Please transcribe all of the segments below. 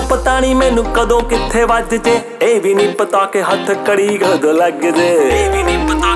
ਪਤਾ ਨਹੀਂ ਮੈਨੂੰ ਕਦੋਂ ਕਿੱਥੇ ਵੱਜ ਜੇ, ਇਹ ਵੀ ਨਹੀਂ ਪਤਾ ਕਿ ਹੱਥ ਕੜੀ ਕਦੋਂ ਲੱਗ ਜੇ, ਇਹ ਵੀ ਨਹੀਂ ਪਤਾ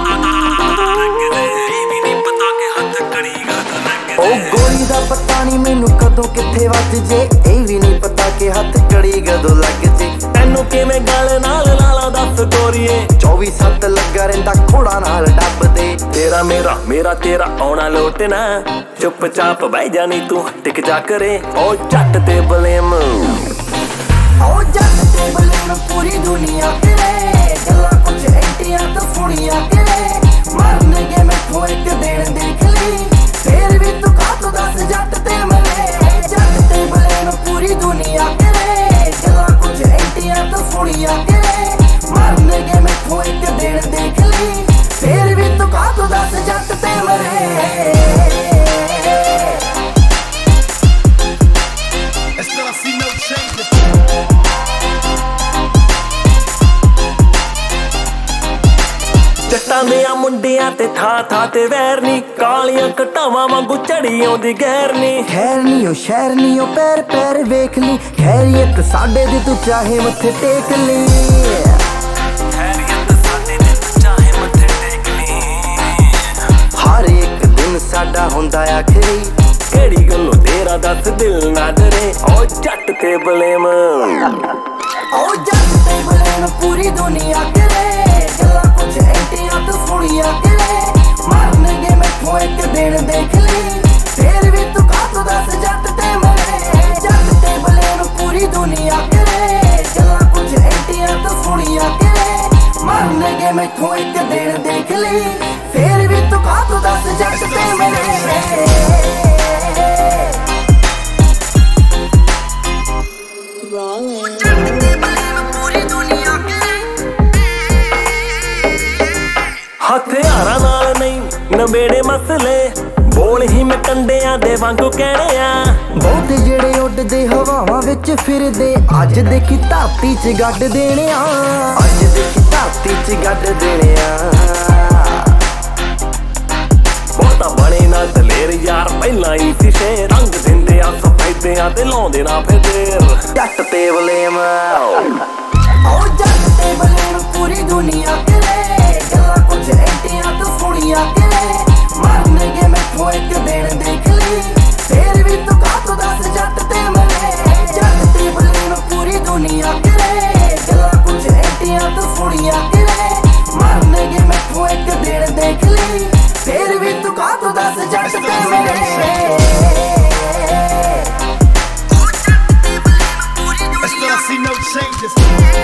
ਉਹ ਗੋਲੀ ਦਾ ਪਤਾ ਨਹੀਂ ਮੈਨੂੰ ਕਦੋਂ ਕਿੱਥੇ ਵੱਜ ਜੇ, ਇਹ ਵੀ ਨਹੀਂ ਪਤਾ ਕਿ ਹੱਥ ਕੜੀ ਕਦੋਂ ਲੱਗ ਜੇ। ਤੈਨੂੰ ਕਿਵੇਂ ਗੱਲ ਨਾਲ ਲਾਲਾ ਦੱਸ ਗੋਰੀਏ, 24/7 ਲੱਗਾ ਰਹਿੰਦਾ ਖੋੜਾ ਨਾਲ ਡੱਬ ਦੇ। ਤੇਰਾ ਮੇਰਾ ਮੇਰਾ ਤੇਰਾ ਆਉਣਾ ਲੋਟਣਾ, ਚੁੱਪ ਚਾਪ ਬਹਿ ਜਾਣੀ ਤੂੰ ਟਿਕ ਜਾ ਕਰੇ। ਉਹ ਜੱਟ ਤੇ ਬਲੇਮ, ਉਹ ਜੱਟ ਤੇ ਬਲੇਮ ਪੂਰੀ ਦੁਨੀਆ ਤੇਰੇ, ਗੱਲਾਂ ਕੁਝ ਐਂਟੀਆਂ ਤੋਂ ਸੁਣੀਆਂ ਤੇਰੇ। ਮਰਨਗੇ ਮੈਥੋਂ ਇੱਕ ਦਿਨ ਦੇਖ ਲਈ, ਫੇਰ ਵੀ ਤੂੰ ਕਾਹਤੋਂ ਦੱਸ ਜੱਟ ਤੇ ਮਰੇ। ਜੱਟ ਤੇ ਬਲੇਮ ਪੂਰੀ ਦੁਨੀਆ ਤੇਰੇ, ਗੱਲਾਂ ਕੁਝ ਐਂਟੀਆਂ ਤੋਂ ਸੁਣੀਆਂ ਤੇਰੇ। ਮਰਨਗੇ ਮੈਥੋਂ ਇੱਕ ਦਿਨ ਦੇਖ ਲਈ, ਫੇਰ ਵੀ ਤੂੰ ਕਾਹਤੋਂ ਦੱਸ ਜੱਟ ਤੇ ਮਰੇ। ਜੱਟਾਂ ਦੇ ਆ ਮੁੰਡਿਆਂ ਤੇ ਥਾਂ ਤੇ ਵੈਰ ਨੀ, ਕਾਲੀਆਂ ਘਟਾਵਾਂ ਵਾਂਗੂ ਚੜੀ ਆਉਂਦੀ ਗੈਰ ਨੀ। ਖੈਰ ਨੀ ਉਹ ਸ਼ਹਿਰ ਨੀ ਉਹ ਪੈਰ ਪੈਰ ਵੇਖ ਲਈ, ਖੈਰੀਅਤ ਸਾਡੇ ਦੀ ਤੂੰ ਚਾਹੇ ਮੱਥੇ ਟੇਕ ਲਈ। ਖੈਰੀਅਤ ਸਾਡੇ ਦੀ ਤੂੰ ਚਾਹੇ ਮੱਥੇ ਟੇਕ ਲਈ। ਹਰ ਇੱਕ ਦਿਨ ਸਾਡਾ ਹੁੰਦਾ ਆਖਰੀ, ਕਿਹੜੀ ਗੱਲੋਂ ਤੇਰਾ ਦੱਸ ਦਿਲ ਨਾ ਡਰੇ। ਉਹ ਜੱਟ ਤੇ ਬਲੇਮ, ਉਹ ਜੱਟ ਤੇ ਬਲੇਮ ਪੂਰੀ ਦੁਨੀਆ ਤੇਰੇ, ਗੱਲਾਂ ਕੁਝ ਐਂਟੀਆਂ ਤੋਂ ਸੁਣੀਆਂ ਤੇਰੇ। ਮਰਨਗੇ ਮੈਥੋਂ ਇੱਕ ਦਿਨ ਦੇਖ ਲਈ, ਫੇਰ ਵੀ ਤੂੰ ਕਾਹਤੋਂ ਦੱਸ ਜੱਟ ਤੇ ਮਰੇ। ਜੱਟ ਤੇ ਬਲੇਮ ਪੂਰੀ ਦੁਨੀਆ ਤੇਰੇ, ਗੱਲਾਂ ਕੁਝ ਐਂਟੀਆਂ ਤੋਂ ਸੁਣੀਆਂ ਤੇਰੇ। ਮਰਨਗੇ ਮੈਥੋਂ ਇੱਕ ਦਿਨ ਦੇਖ ਲਈ, ਫੇਰ ਵੀ ਤੂੰ ਕਾਹਤੋਂ ਦੱਸ ਜੱਟ ਤੇ ਮਰੇ। ਹਥਿਆਰਾਂ ਨਾਲ ਨਹੀਂ ਨਵੇੜੇ ਮਸਲੇ, ਬੋਲ ਹੀ ਮੈਂ ਕੰਡਿਆਂ ਦੇ ਵਾਂਗੂ ਕਹਿਣੇ ਆ। ਬਹੁਤੇ ਜਿਹੜੇ ਉੱਡਦੇ ਹਵਾਵਾਂ ਵਿੱਚ ਫਿਰਦੇ, ਅੱਜ ਦੇਖੀ ਧਰਤੀ 'ਚ ਗੱਡ ਦੇਣੇ ਆ। ਅੱਜ ਦੇਖੀ ਧਰਤੀ 'ਚ ਗੱਡ ਦੇਣੇ ਆ। ਬਹੁਤਾ ਬਣੇ ਨਾ ਦਲੇਰ ਯਾਰ, ਪਹਿਲਾਂ ਹੀ ਸੀ ਸ਼ੇਰ। ਰੰਗ ਦਿੰਦੇ ਆ ਸਫੈਦਿਆਂ ਤੇ ਲਾਉਂਦੇ ਨਾ ਫਿਰ ਦੇਰ। ਜੱਟ ਤੇ ਬਲੇਮ, ਉਹ ਜੱਟ ਤੇ ਬਲੇਮ ਪੂਰੀ ਦੁਨੀਆ ਤੇਰੇ, ਗੱਲਾਂ ਕੁਝ ਐਂਟੀਆਂ ਤੋਂ ਸੁਣੀਆਂ ਤੇਰੇ। ਮਰਨਗੇ ਮੈਥੋਂ ਇੱਕ ਦਿਨ ਦੇਖ ਲਈ, ਫੇਰ ਵੀ ਤੂੰ ਕਾਹਤੋਂ ਦੱਸ ਜੱਟ ਤੇ ਮਰੇ। ਜੱਟ ਤੇ ਬਲੇਮ ਪੂਰੀ ਦੁਨੀਆ ਤੇਰੇ, ਗੱਲਾਂ ਕੁਝ ਐਂਟੀਆਂ ਤੋਂ ਸੁਣੀਆਂ ਤੇਰੇ। ਮਰਨਗੇ ਮੈਥੋਂ ਇੱਕ ਦਿਨ ਦੇਖ ਲਈ, ਫੇਰ ਵੀ ਤੂੰ ਕਾਹਤੋਂ ਦੱਸ ਜੱਟ ਤੇ ਮਰੇ। I still see no changes.